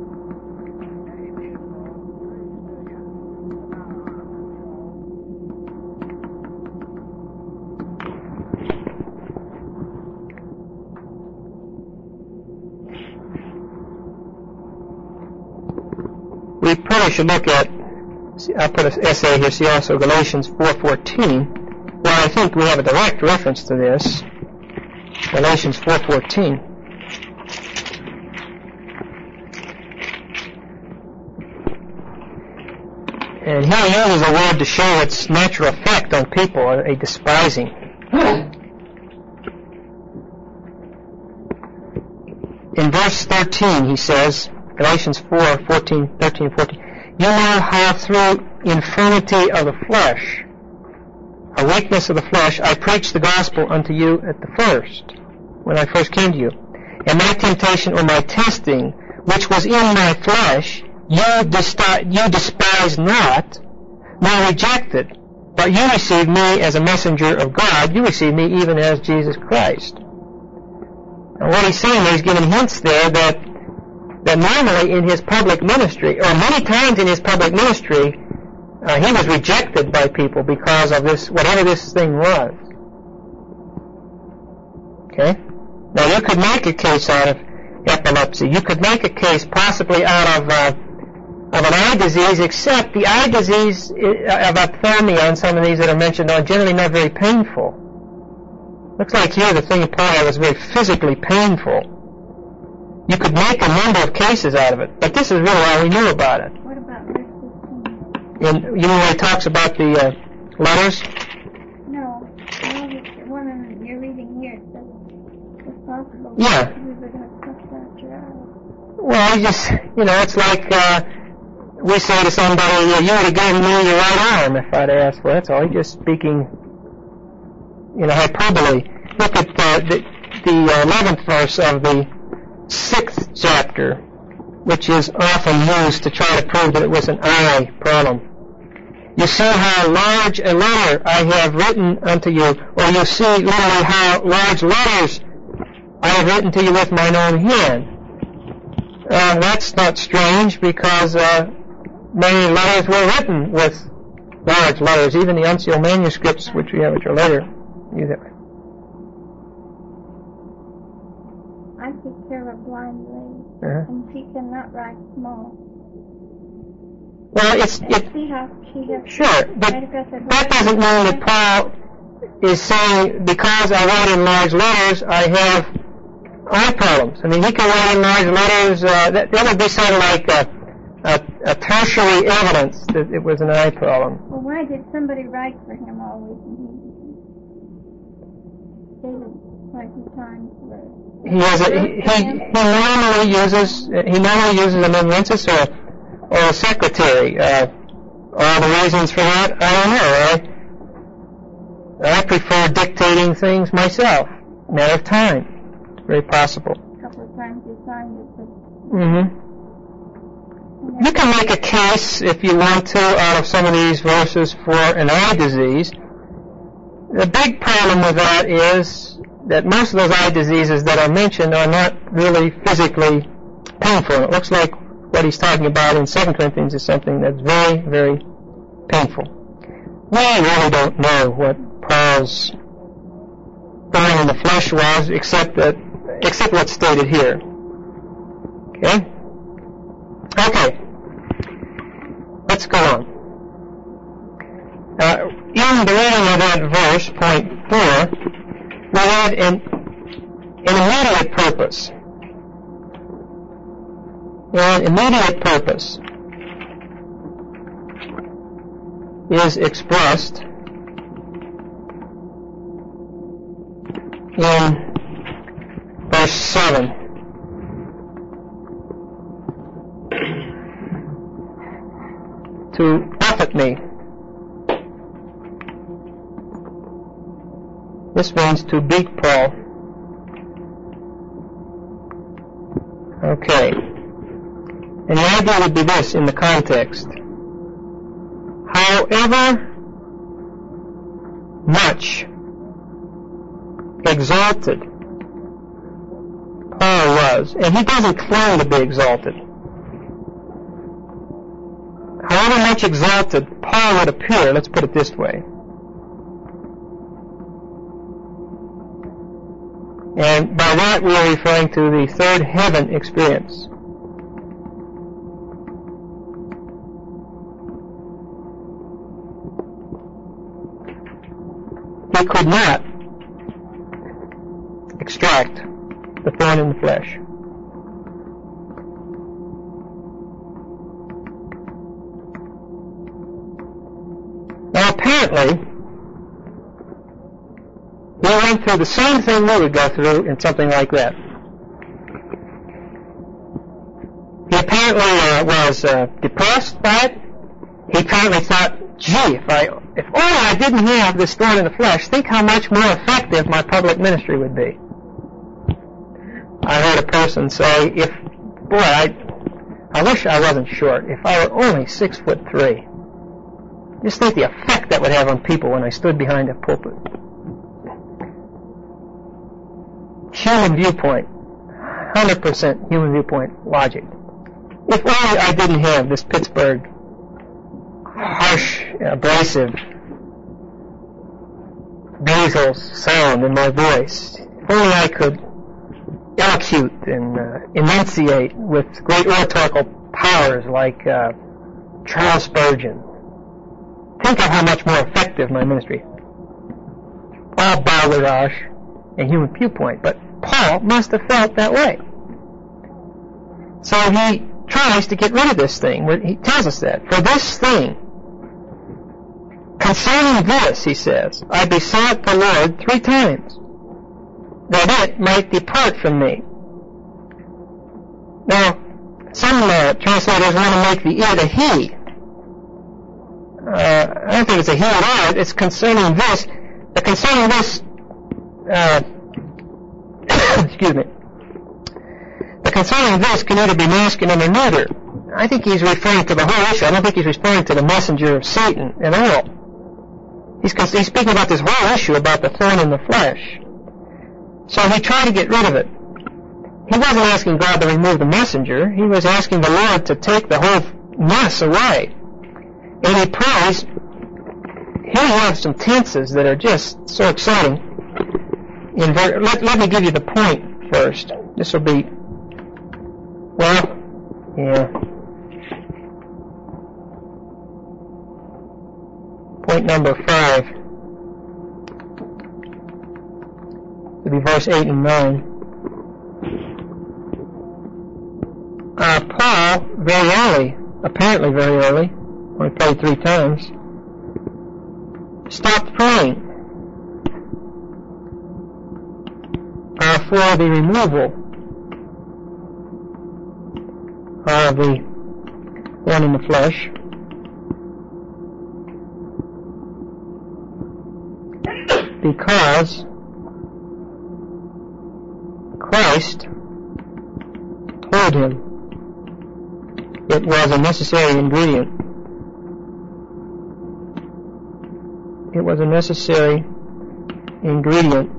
We probably should look at, I'll put an essay here, see also Galatians 4:14. Well, I think we have a direct reference to this. Galatians 4:14. And here he uses a word to show its natural effect on people, a despising. In verse 13 he says, Galatians 4:13-14, you know how through infirmity of the flesh, a weakness of the flesh, I preached the gospel unto you at the first, when I first came to you. And my temptation or my testing, which was in my flesh, you despised not, nor rejected, but you received me as a messenger of God. You received me even as Jesus Christ. And what he's saying there, he's giving hints there that normally in his public ministry, or many times in his public ministry, he was rejected by people because of this, whatever this thing was. Okay? Now you could make a case out of epilepsy. You could make a case possibly out of an eye disease, except the eye disease of ophthalmia and some of these that are mentioned are generally not very painful. Looks like here the thing Paul had was very physically painful. You could make a number of cases out of it, but this is really all we know about it. What about verse 15? You know where he talks about the letters? No, the one you're reading here says it's possible Yeah. we would have sucked out your eye. Well, it's like we say to somebody, you would have given me your right arm if I'd asked for it. That's all. He's just speaking, hyperbole. Look at the 11th verse of the 6th chapter, which is often used to try to prove that it was an eye problem. You see how large a letter I have written unto you, or you see literally how large letters I have written to you with mine own hand. That's not strange, because many letters were written with large letters, even the uncial manuscripts which we have, which are later. I take care of a blind lady, and she cannot write small. Well, See how she has sure, but that doesn't mean that Paul is saying, because I write in large letters, I have eye problems. I mean, he can write in large letters. That would be sort of like a tertiary evidence that it was an eye problem. Well, why did somebody write for him always? And he like the times where he normally uses an amanuensis or a secretary. All the reasons for that, I don't know. I prefer dictating things myself. Matter of time. It's very possible. A couple of times he signed it. But You can make a case, if you want to, out of some of these verses for an eye disease. The big problem with that is that most of those eye diseases that are mentioned are not really physically painful. It looks like what he's talking about in 2 Corinthians is something that's very, very painful. We really don't know what Paul's thorn in the flesh was, except what's stated here. Okay? Okay. Let's go on. In the reading of that verse, point 4, we have an immediate purpose. An immediate purpose is expressed in verse 7. To buffet me. This means to beat Paul. Okay. And the idea would be this in the context. However much exalted Paul was, and he doesn't claim to be exalted. However much exalted Paul would appear, let's put it this way. And by that we are referring to the third heaven experience. He could not extract the thorn in the flesh. Now apparently, he went through the same thing we would go through in something like that. He apparently was depressed by it. He apparently thought, gee, if only I didn't have this thorn in the flesh, think how much more effective my public ministry would be. I heard a person say, I wish I wasn't short. If I were only 6'3", just think the effect that would have on people when I stood behind a pulpit. Human viewpoint, 100% human viewpoint logic. If only I didn't have this Pittsburgh harsh, abrasive, nasal sound in my voice. If only I could elocute and enunciate with great oratorical powers like Charles Spurgeon. Think of how much more effective my ministry. All balderdash and human viewpoint, but Paul must have felt that way. So he tries to get rid of this thing. He tells us that. For this thing, concerning this, he says, I besought the Lord 3 times, that it might depart from me. Now, some translators want to make the it a he. I don't think it's a he at all. It's concerning this. The concerning this, excuse me. The concerning this can either be masculine or neuter. I think he's referring to the whole issue. I don't think he's referring to the messenger of Satan at all. He's speaking about this whole issue about the thorn in the flesh. So he tried to get rid of it. He wasn't asking God to remove the messenger. He was asking the Lord to take the whole mess away. And he prays. Here we have some tenses that are just so exciting. Let me give you the point first. This will be, point number 5. It'll be verse 8 and 9. Paul, very early, apparently very early, only prayed 3 times, stopped praying for the removal of the thorn in the flesh. Because Christ told him it was a necessary ingredient. It was a necessary ingredient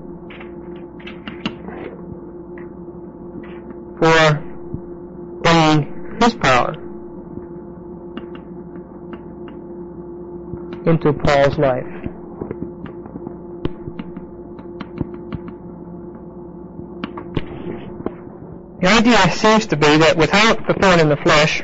for bringing his power into Paul's life. The idea seems to be that without the thorn in the flesh,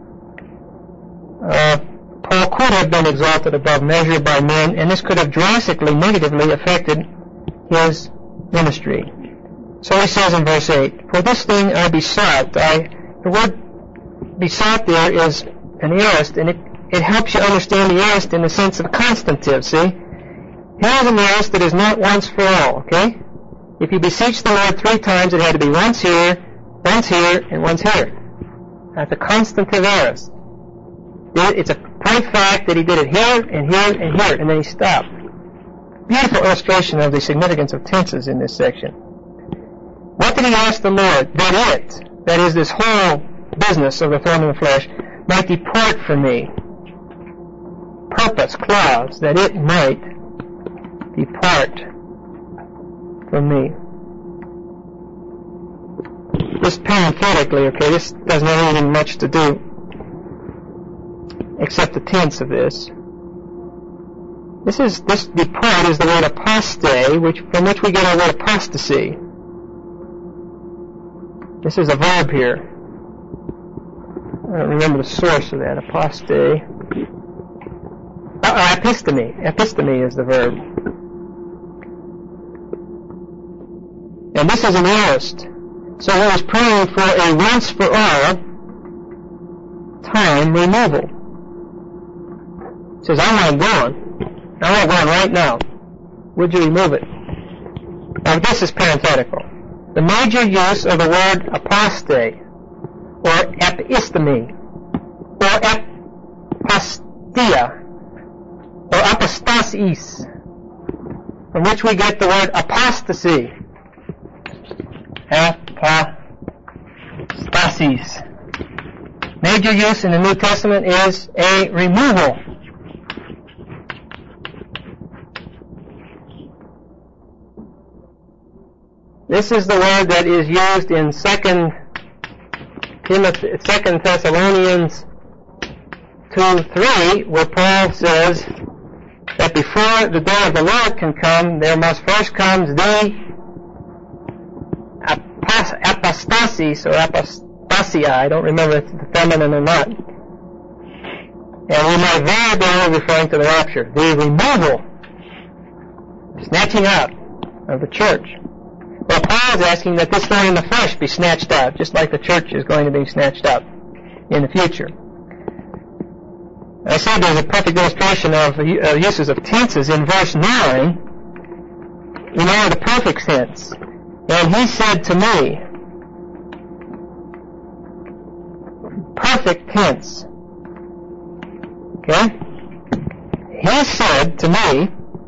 Paul could have been exalted above measure by men, and this could have drastically negatively affected his ministry. So he says in verse 8, for this thing I besought. The word besought there is an aorist, and it helps you understand the aorist in the sense of constantive, see? Here's an aorist that is not once for all, okay? If you beseech the Lord 3 times, it had to be once here, and once here. That's a constantive aorist. It's a point fact that he did it here, and here, and here, and then he stopped. beautiful illustration of the significance of tenses in this section. What did he ask the Lord? That is this whole business of the thorn in the flesh, might depart from me. Purpose, clause, that it might depart from me. Just parenthetically, okay, this doesn't have anything much to do except the tense of this. This depart is the word aposte, from which we get our word apostasy. This is a verb here. I don't remember the source of that. Aposte. Episteme. Episteme is the verb. And this is an aorist. So he was praying for a once for all time removal. He says, I want it gone. I want it gone right now. Would you remove it? Now this is parenthetical. The major use of the word aposte, or episteme, or apostia, or apostasis, from which we get the word apostasy. Apostasis. Major use in the New Testament is a removal. This is the word that is used in 2 Thessalonians 2:3, where Paul says that before the day of the Lord can come, there must first come the apostasis or apostasia. I don't remember if it's the feminine or not. And we might very well be referring to the rapture, the removal, snatching out of the church. Well, Paul is asking that this thorn in the flesh be snatched out, just like the church is going to be snatched out in the future. I said there's a perfect illustration of uses of tenses in verse 9. We know the perfect tense. And he said to me, perfect tense. Okay? He said to me,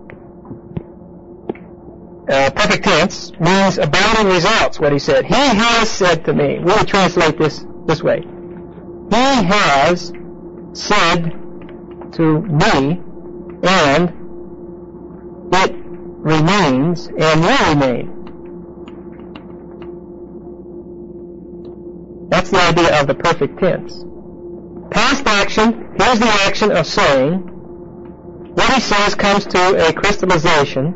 perfect tense means abounding results, what he said. He has said to me. We'll translate this way. He has said to me, and it remains and will remain. That's the idea of the perfect tense. Past action, here's the action of saying. What he says comes to a crystallization.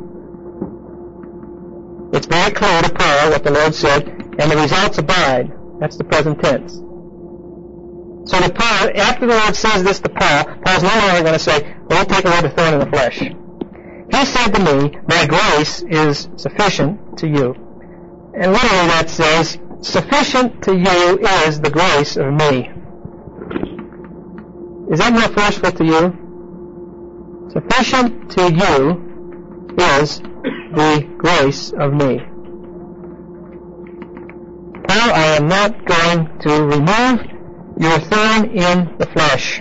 It's very clear to Paul what the Lord said, and the results abide. That's the present tense. So to Paul, after the Lord says this to Paul, Paul's no longer going to say, well, take away the thorn in the flesh. He said to me, my grace is sufficient to you. And literally that says, sufficient to you is the grace of me. Is that not forceful to you? Sufficient to you is the grace of me. Paul, I am not going to remove your thorn in the flesh.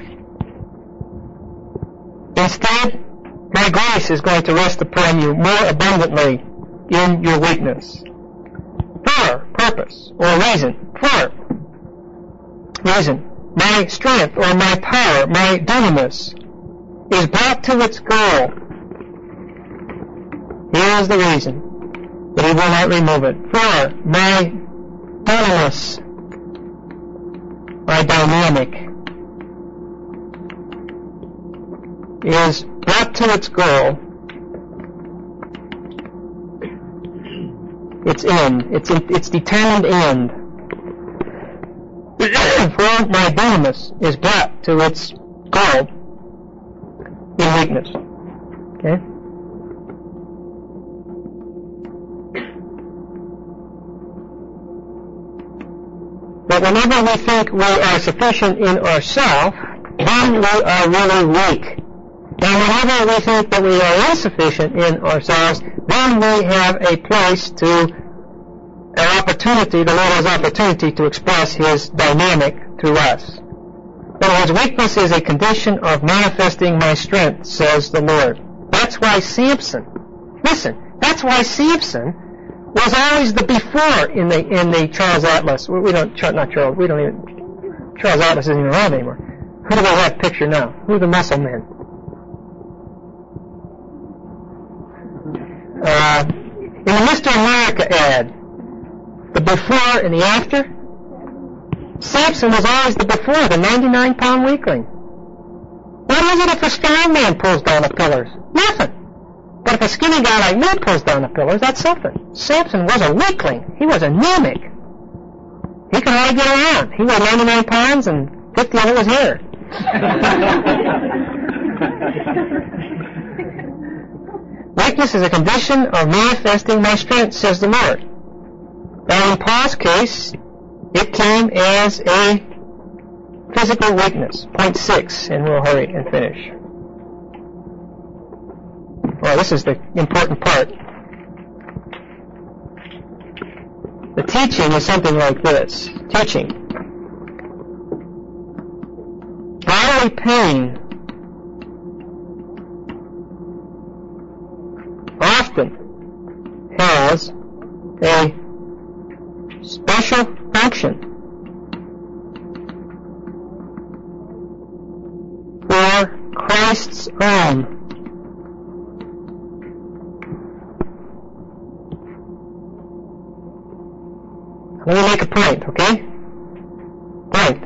Instead, my grace is going to rest upon you more abundantly in your weakness. For purpose or reason. For reason. My strength or my power, my dunamis, is brought to its goal. Here is the reason that he will not remove it. For my dunamis, my dynamic, is brought to its goal, its end, its determined end. For my dunamis is brought to its goal in weakness. Okay? But whenever we think we are sufficient in ourselves, then we are really weak. And whenever we think that we are insufficient in ourselves, then we have a place to, an opportunity, the Lord has opportunity to express His dynamic to us. In other words, weakness is a condition of manifesting my strength, says the Lord. That's why Samson Listen, that's why Samson was always the before in the Charles Atlas. Charles Atlas isn't even around anymore. Who do we have picture now? Who are the muscle men? In the Mr. America ad, the before and the after, Samson was always the before, the 99-pound weakling. What is it if a strong man pulls down the pillars? Nothing. But if a skinny guy like me pulls down the pillars, that's something. Samson was a weakling. He was anemic. He could hardly get around. He weighed 99 pounds and 50 of it was hair. Weakness is a condition of manifesting my strength, says the Lord. Now in Paul's case, it came as a physical weakness. Point 6, and we'll hurry and finish. Well, this is the important part. The teaching is something like this. Teaching. Bodily pain often has a special function for Christ's own. Let me make a point, okay? Point.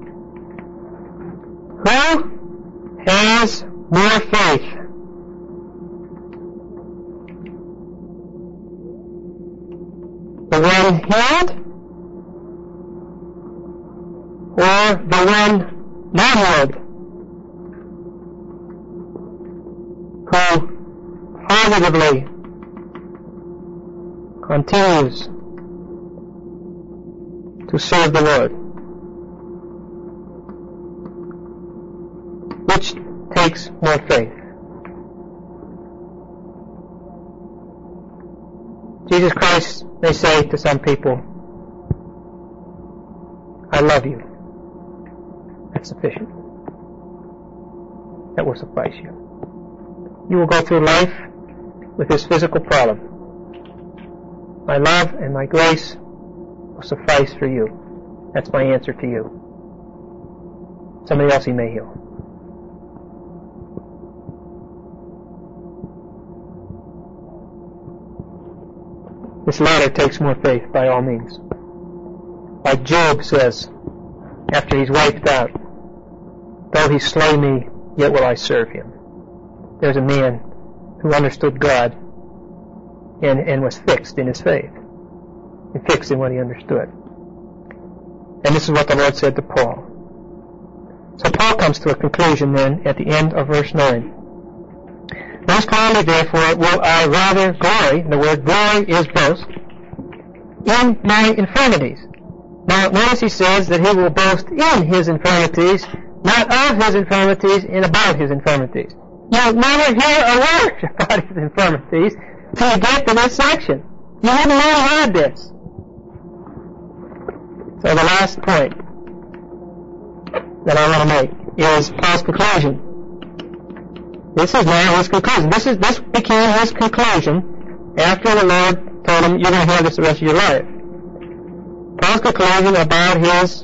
Who has more faith? The one healed? Or the one not healed? Who positively continues to serve the Lord? Which takes more faith? Jesus Christ may say to some people, I love you. That's sufficient. That will suffice you. You will go through life with this physical problem. My love and my grace will suffice for you. That's my answer to you. Somebody else he may heal. This latter takes more faith by all means. Like Job says, after he's wiped out, though he slay me, yet will I serve him. There's a man who understood God and was fixed in his faith. And fixed in what he understood. And this is what the Lord said to Paul. So Paul comes to a conclusion then at the end of verse 9. Most gladly, therefore, will I rather glory, the word glory is boast, in my infirmities. Now, notice he says that he will boast in his infirmities, not of his infirmities and about his infirmities. You'll never hear a word about his infirmities till you get to this section. You haven't really heard this. So the last point that I want to make is Paul's conclusion. This is now his conclusion. This became his conclusion after the Lord told him, you're going to have this the rest of your life. Paul's conclusion about his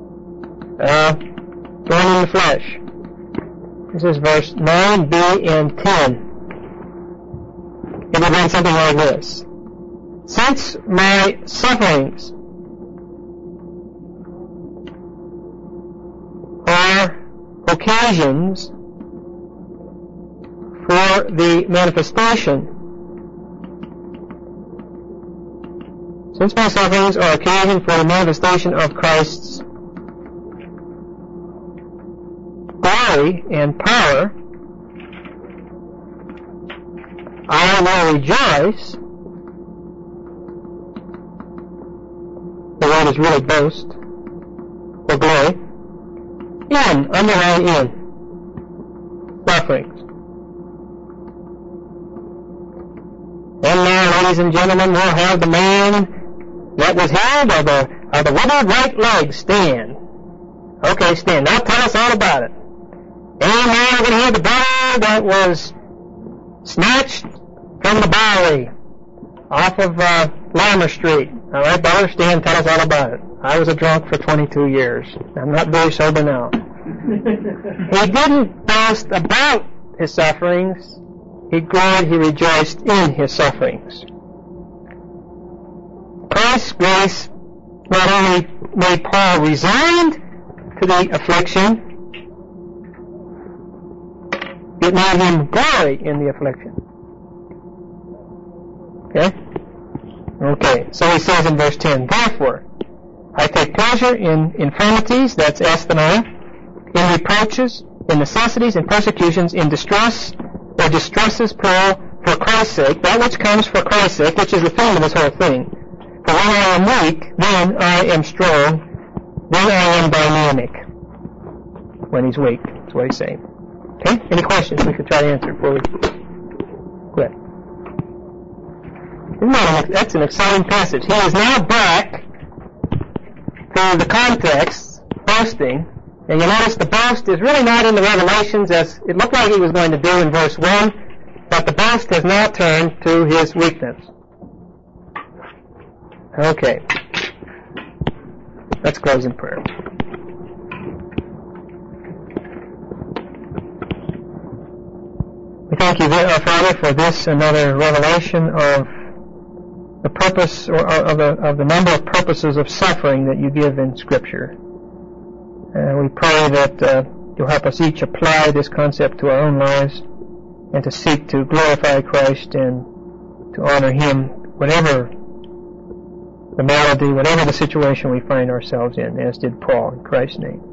thorn in the flesh. This is verse 9b and 10. It would run something like this. Since my sufferings are occasions for the manifestation. Since my sufferings are occasion for the manifestation of Christ's glory and power, I will rejoice. The word is really boast, or glory, underline in, sufferings. And now, ladies and gentlemen, we'll have the man that was healed of the withered right leg stand. Okay, stand. Now tell us all about it. And now we're going to have the brother that was snatched from the Bowery, off of Larimer Street. All right, Brother Stan, tell us all about it. I was a drunk for 22 years. I'm not very sober now. He didn't boast about his sufferings. He gloried, he rejoiced in his sufferings. Christ's grace not only made Paul resigned to the affliction, it made him glory in the affliction. Okay, so he says in verse 10, therefore, I take pleasure in infirmities, that's asthenia, in reproaches, in necessities, in persecutions, in distress, or distresses, plural, for Christ's sake, that which comes for Christ's sake, which is the theme of this whole thing. For when I am weak, then I am strong, then I am dynamic. When he's weak, that's what he's saying. Okay? Any questions we could try to answer before we quit? That's an exciting passage. He is now back to the context, boasting, and you notice the boast is really not in the Revelations as it looked like he was going to do in verse 1, but the boast has now turned to his weakness. Okay. Let's close in prayer. We thank you, our Father, for this another revelation of the purpose or of the number of purposes of suffering that you give in Scripture. We pray that you'll help us each apply this concept to our own lives and to seek to glorify Christ and to honor Him, whatever the malady, whatever the situation we find ourselves in, as did Paul, in Christ's name.